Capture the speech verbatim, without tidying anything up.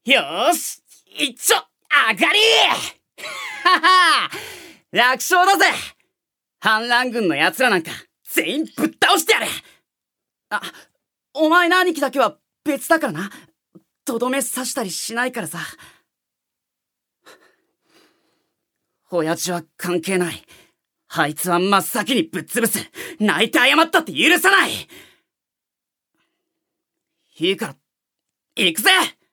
よーし、一丁、上がりはは楽勝だぜ。反乱軍の奴らなんか全員ぶっ倒してやる。あ、お前の兄貴だけは別だからな。とどめ刺したりしないからさ。親父は関係ない。あいつは真っ先にぶっ潰す。泣いて謝ったって許さない。いいから、行くぜ。